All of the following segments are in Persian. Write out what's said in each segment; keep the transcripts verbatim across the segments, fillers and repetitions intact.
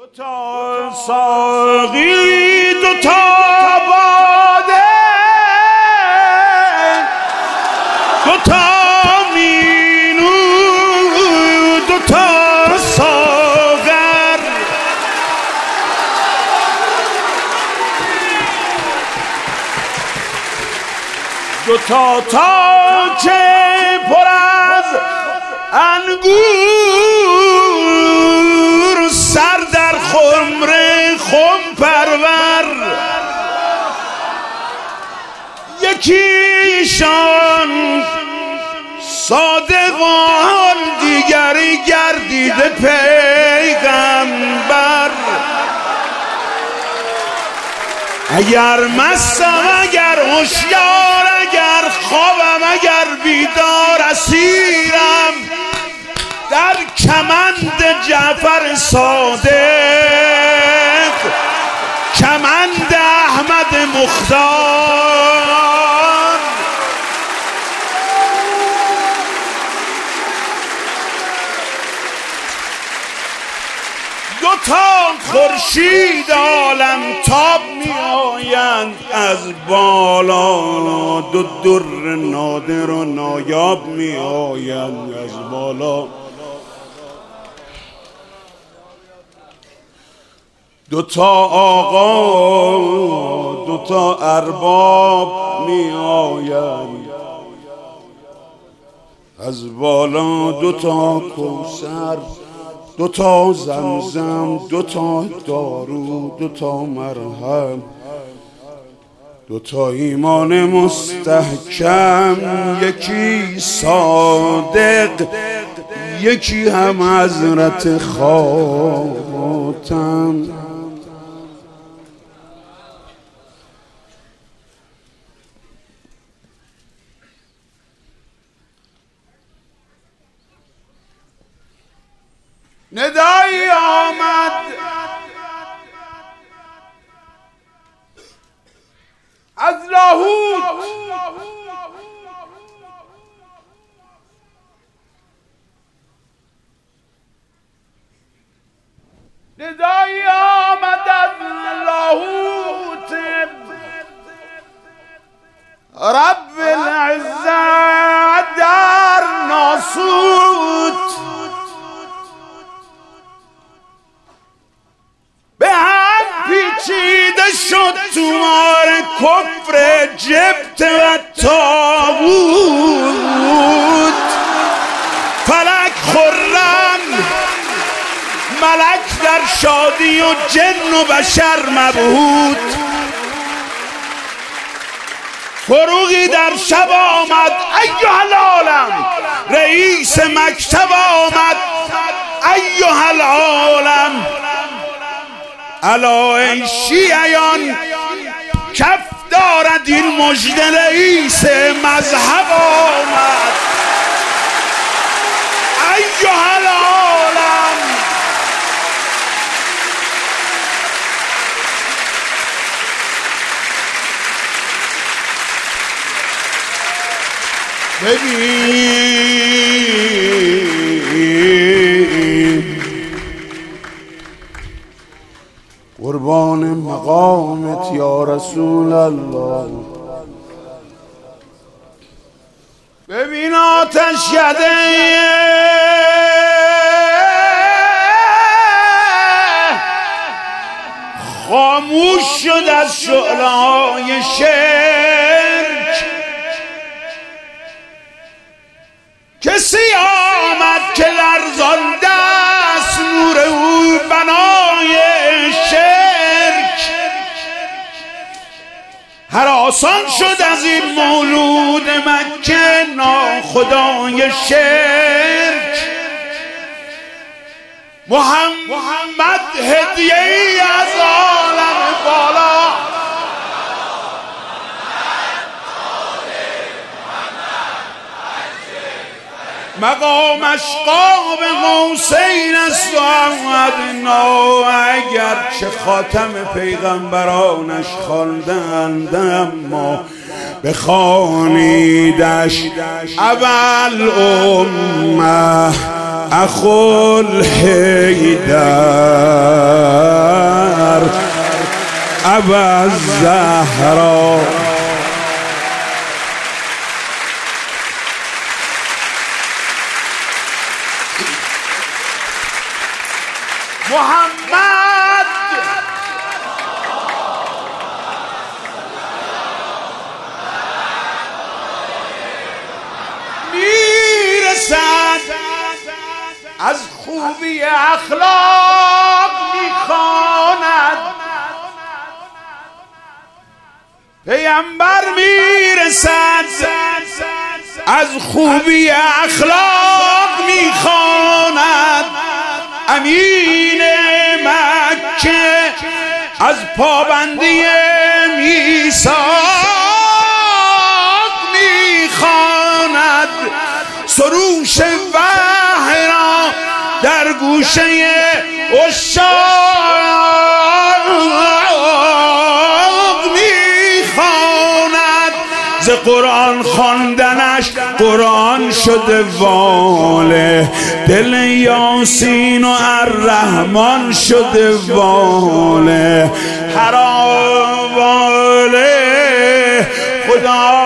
تا ساقی دو تا باده دو تا مینو دو تا ساغر دو تا تاجه پر از انگور سر در خمره خم پرور یکیشان صادقان دیگری گردیده پیغمبر اگر مستم اگر هوشیار اگر خوابم اگر بیدار اسیرم در کمند جعفر صادق کمند احمد مختار دو تا خورشید عالم تاب می آیند از بالا دو در نادر و نایاب می آیند از بالا دو تا آقا دو تا ارباب می آیند از بالا دو تا کوثر دو تا زمزم دو تا دارو دو تا مرهم دو تا ایمان مستحکم یکی صادق یکی هم حضرت خاتم ندایی آمد از لاهوت ندایی آمد از لاهوت رب العزت در ناسوت به هم پیچیده شد تومار کفر جبت و تابوت فلک خرم ملک در شادی و جن و بشر مبهوت فروغی در شب آمد ایها العالم رئیس مکتب آمد ایها العالم الا ای شیعیان کف دارد این مژده رئیس مذهب آمد ایها العالم ببین قربان مقامت یا رسول الله ببین آتشکده خاموش شد از شعله‌های شرک کسی آمد که لرزانده است نور او بنای شرک هراسان شد از این مولود مکه ناخدای شرک محمد هدیه ای از عالم بالا مقامش قاب قوسین است و ادنا اگر چه خاتم پیغمبرانش خواندند اما بخوانیدش اول امه اخو الحیدر ابوالزهرا. محمد میرسد از خوبی اخلاق میخواند، پیامبر میرسد از خوبی اخلاق میخواند، امین مکه از پابندی میثاق میخواند، سروش وحی را در گوشه عشاق میخواند، ز قرآن خواندنش قرآن شده واله، دل یاسین و الرحمن شده واله، هر واله خدا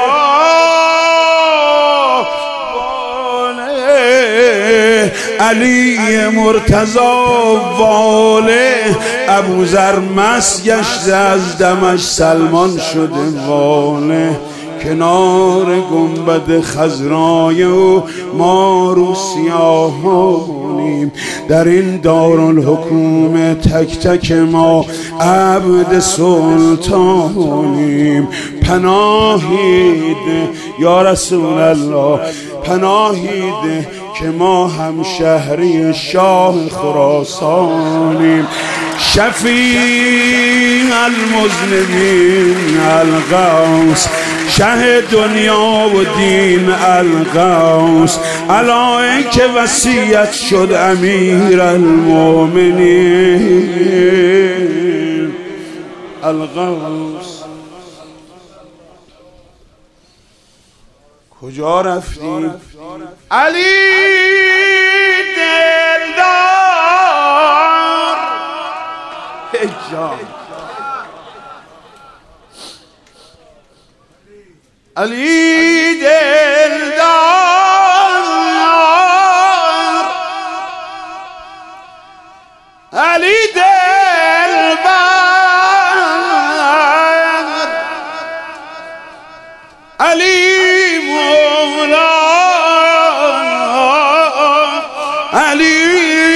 علی مرتضی واله، ابوذر مست گشته از دمش سلمان شده واله، کنار گنبد خضرای او ما رو سیاهانیم، در این دارالحکومه تک تک ما عبد سلطانیم، پناهید یا رسول الله، پناهید که ما هم شهری شاه خراسانیم، شفیع المذنبین الغوث، شه دنیا و دین الغوث، علای که وصیت شد امیر المؤمنین الغوث. کجا رفتیم؟ علی دلدار جان، علی دلدار، علی دلبر، علی مولا، علی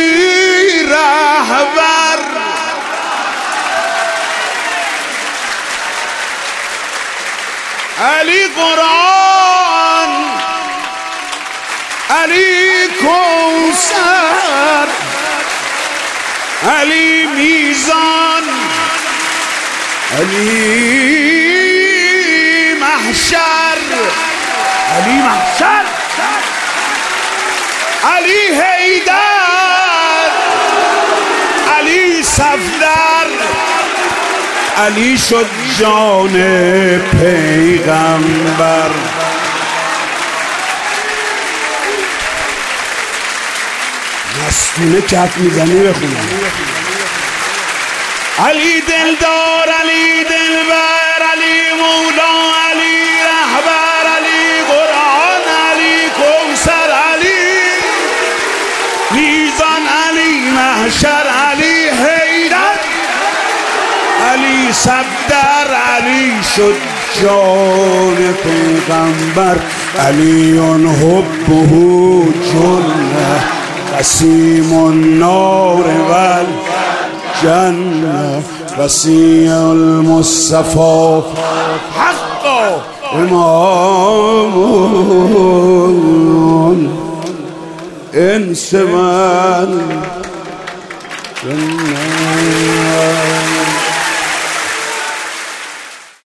رهبر، علی قرآن، علی کوثر، علی میزان، علی محشر، علی محشر، علی حیدر، علی صفدر، علی شد جان پیغمبر. مستونه کف میزنی بخونم. علی دلدار، علی دلبر، علی مولا، علی رهبر، علی قرآن، علی کوثر، علی میزان، علی محشر، علی حیدر، علی صفدر، علی شد جان پیغمبر، علی حبه جنه قسیم النار والجنه، وسیع المصطفى حقا امام انس والجنه.